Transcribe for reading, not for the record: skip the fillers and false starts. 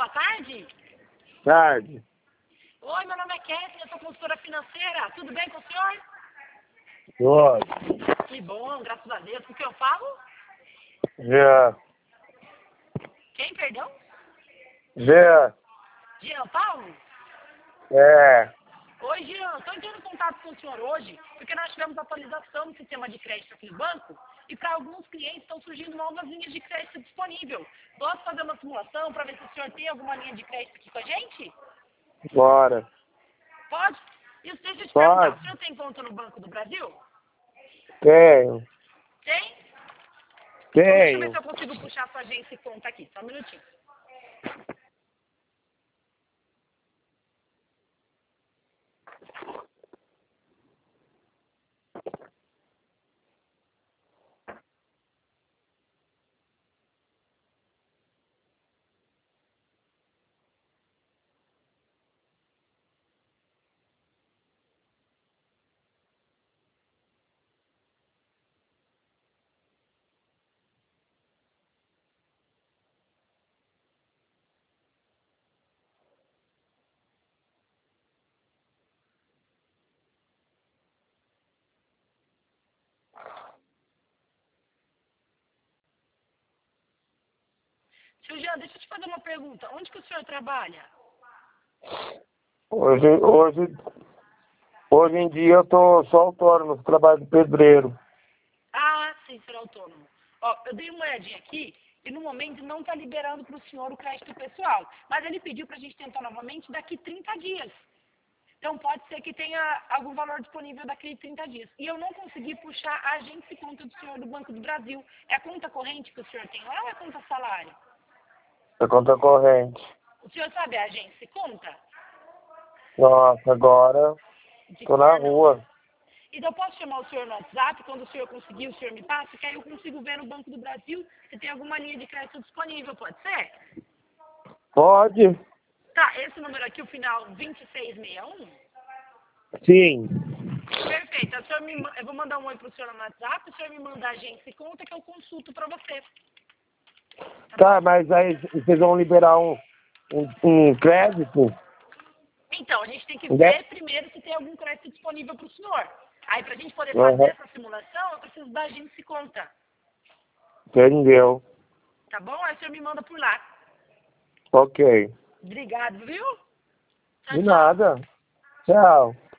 boa tarde. Tarde. Oi, meu nome é Kézia, eu sou consultora financeira. Tudo bem com o senhor? Oi. Que bom, graças a Deus. Com quem eu falo? Já. Quem, perdão? Já. Jean Paulo? É. Oi, Jean. Estou entrando em contato com o senhor hoje porque nós tivemos atualização no sistema de crédito aqui no banco e para alguns clientes estão surgindo novas linhas de crédito disponível. Posso fazer uma simulação para ver se o senhor tem alguma linha de crédito aqui com a gente? Bora. Pode? E deixa eu te perguntar, Pode. o senhor tem conta no Banco do Brasil? Tenho. Tem? Então deixa eu ver Tenho. se eu consigo puxar sua agência e conta aqui. Só um minutinho. Seu Jean, deixa eu te fazer uma pergunta. Onde que o senhor trabalha? Hoje em dia sou autônomo, trabalho de pedreiro. Ah, sim, senhor autônomo. Ó, eu dei uma olhadinha aqui e no momento não está liberando para o senhor o crédito pessoal. Mas ele pediu para a gente tentar novamente daqui 30 dias. Então pode ser que tenha algum valor disponível daqui 30 dias. E eu não consegui puxar a agência e conta do senhor do Banco do Brasil. É a conta corrente que o senhor tem lá ou é a conta salário? É conta corrente. O senhor sabe a agência e conta? Nossa, agora De tô na cor não. rua. Então eu posso chamar o senhor no WhatsApp, quando o senhor conseguir, o senhor me passa, que aí eu consigo ver no Banco do Brasil se tem alguma linha de crédito disponível, pode ser? Pode? Tá, esse número aqui, o final 2661? Sim. Perfeito. O senhor eu vou mandar um oi pro senhor no WhatsApp, o senhor me manda a agência e conta que eu consulto para você. Tá Tá, bom? mas aí vocês vão liberar um crédito? Então, a gente tem que Né? ver primeiro se tem algum crédito disponível para o senhor. Aí, para a gente poder fazer Uhum. essa simulação, eu preciso da agência e conta. Entendeu? Tá bom? Aí o senhor me manda por lá. Ok. Obrigado, viu? Tchau, De tchau. nada. Tchau.